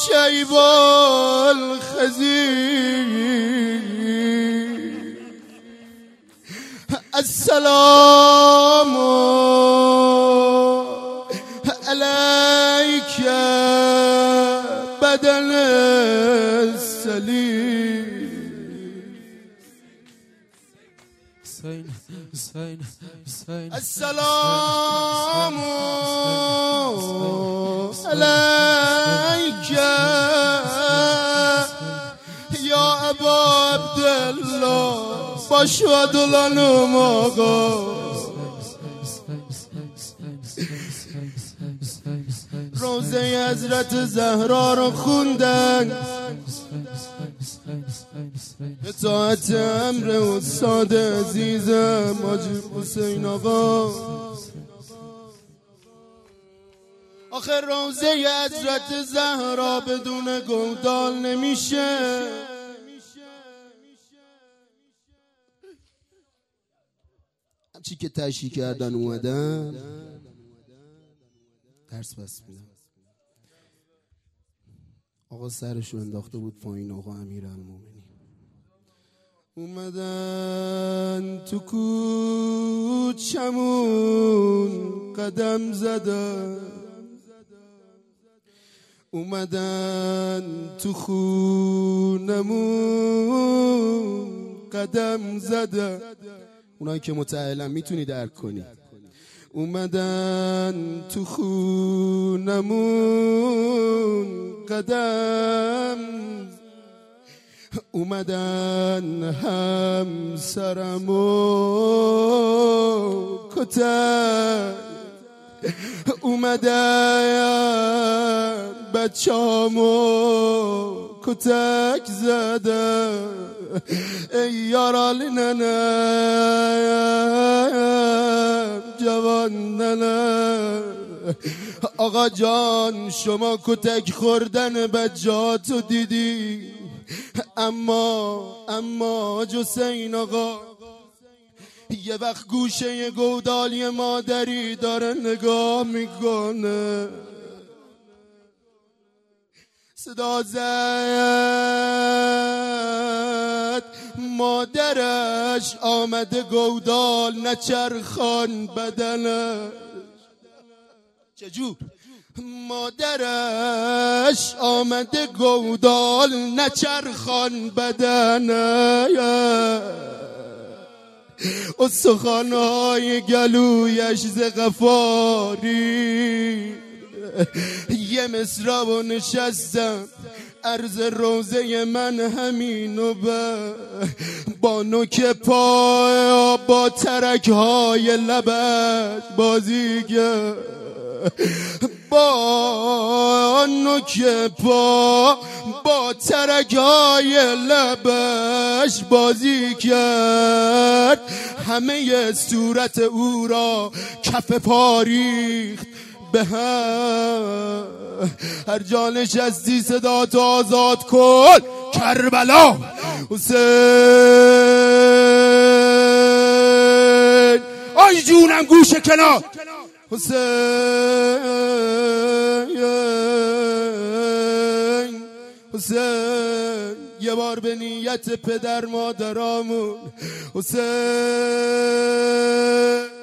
شیب الخزیر السلام علیک بدن السلیم السلام علیک یا ابا عبدالله باشد الانم آقا روزه حضرت زهرا رو خوندن اطاعت امر استاد عزیزم حاجی حسین آقا. آخه روزه حضرت زهرا بدون گودال نمیشه. همچی که تشریح کردن اومدن درس بس میدم. آقا سرشو انداخته بود پایین. آقا امیرالمومنین اومدن تو کوچمون قدم زدن، اومدن تو خونمون قدم زدن. اونایی که متعلم میتونی درک کنی. اومدن تو خونمون قدم، اومدن همسرمو کتن، اومدن بچه‌امو کتک زدن. ای یارال ننم جوان ننم، آقا جان شما کتک خوردن بچه‌هاتو دیدی، اما حسین آقا یه وقت گوشه گودالی مادری داره نگاه میکنه، صدا زد مادرش آمده گودال نچرخان بدنش. چجور؟ مادرش آمده گودال نچرخان بدنش، استخوان‌های گلویش ز قفاری. یه مصرع و نشستم عرض روزه من همینو با نوک پا با ترک‌های لبش بازی کرد، با نوک پا با ترک‌های لبش بازی کرد. همه صورت او را کف پا ریخت به هم. هر جا نشستی صدا تو آزاد کن کربلا حسین. آی جونم گوش کنار حسین یه بار به نیت پدر مادرامون حسین